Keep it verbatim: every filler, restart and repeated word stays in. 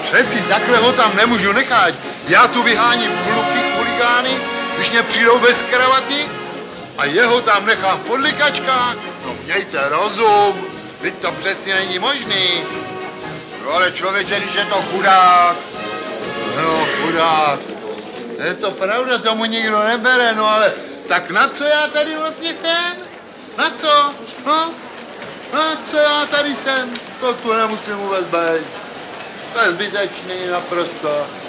Přeci takhle ho tam nemůžu nechat. Já tu vyháním kluky, chuligány, když mě přijdou bez kravaty a jeho tam nechám v podlikačkách. No mějte rozum, teď to přeci není možný. No ale člověče, když je to chudák. No chudák. Je to pravda, tomu nikdo nebere, no ale tak na co já tady vlastně jsem? Na co? No? Na co já tady jsem? To tu nemusím vůbec být. To je zbytečný naprosto.